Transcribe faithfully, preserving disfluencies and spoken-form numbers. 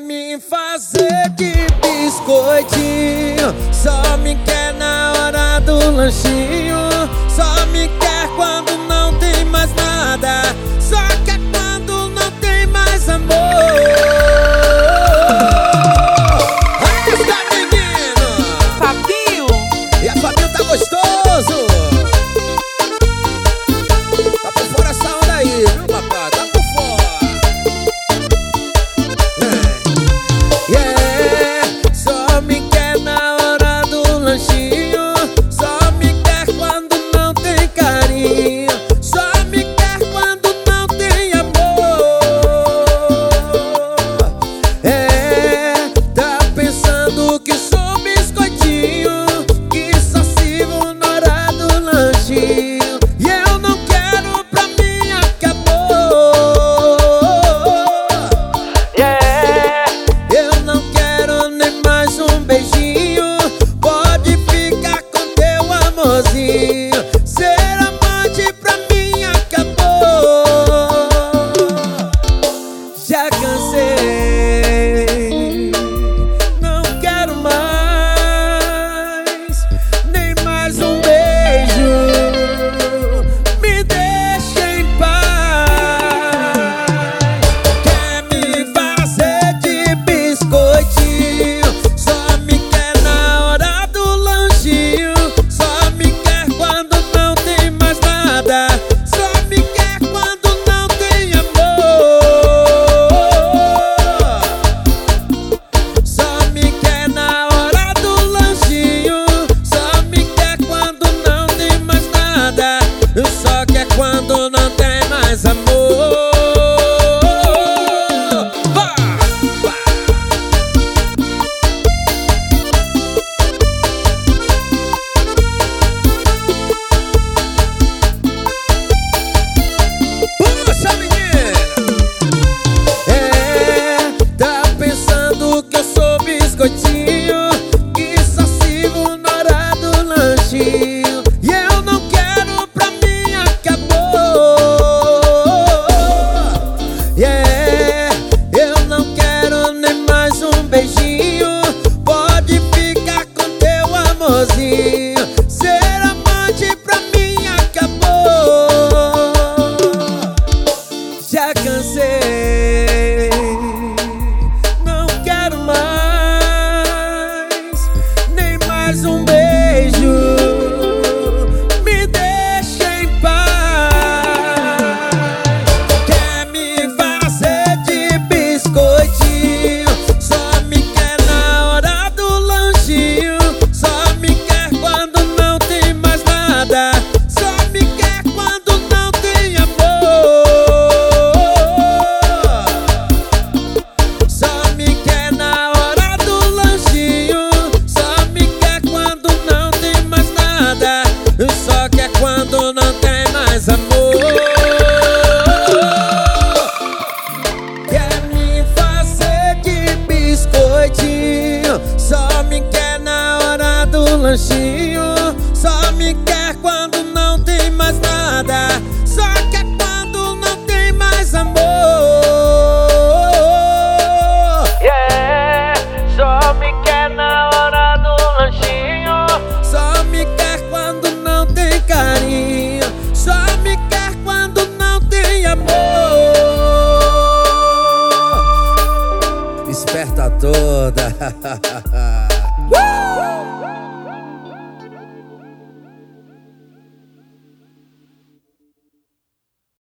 me fazer de biscoitinho, só me quer na hora do lanchinho, só me quer quando não tem mais nada, só quer quando não tem mais amor. Aí está, menino! Fabinho! E a Fabinho tá gostoso! Tá por fora essa onda aí, viu, papai? Tá por fora! Yeah, só me quer na hora do lanchinho, só me quer quando não tem carinho, só me quer quando não tem amor. É, tá pensando que sou biscoitinho, que só sirvo na hora do lanchinho, e eu não quero pra mim acabou. Yeah, eu não quero nem mais um beijinho, pode ficar com teu amorzinho, ser amante pra mim acabou. Já cansei, não quero mais, nem mais um beijo, me deixa em paz. Quer me fazer de biscoitinho, só me quer na hora do lanchinho, só me quer quando não tem mais nada, só me quer quando não tem amor. Só me quer na hora do lanchinho, só me quer quando não tem mais nada, só quer quando não tem mais amor. Vá, vá. Puxa, menina! É, tá pensando que eu sou biscoitinho, que só sirvo na hora do lanchinho, e eu não quero pra mim acabou. Yeah, eu não quero nem mais um beijinho, pode ficar com teu amorzinho, ser amante pra mim acabou. Já cansei, não quero mais, nem mais um beijo, me deixa em paz. Quer me fazer de biscoitinho, só me quer na hora do lanchinho, só me quer quando não tem mais nada, só me quer quando não tem amor. Só me quer na hora do lanchinho, só me quer quando não tem mais nada, só quer quando não tem mais amor. Quer me fazer de biscoitinho, só me quer na hora do lanchinho, só me quer quando não tem mais nada, só quer quando não tem mais amor. Yeah, só me quer na hora do lanchinho, só me quer quando não tem carinho, só me quer quando não tem amor. Esperta toda.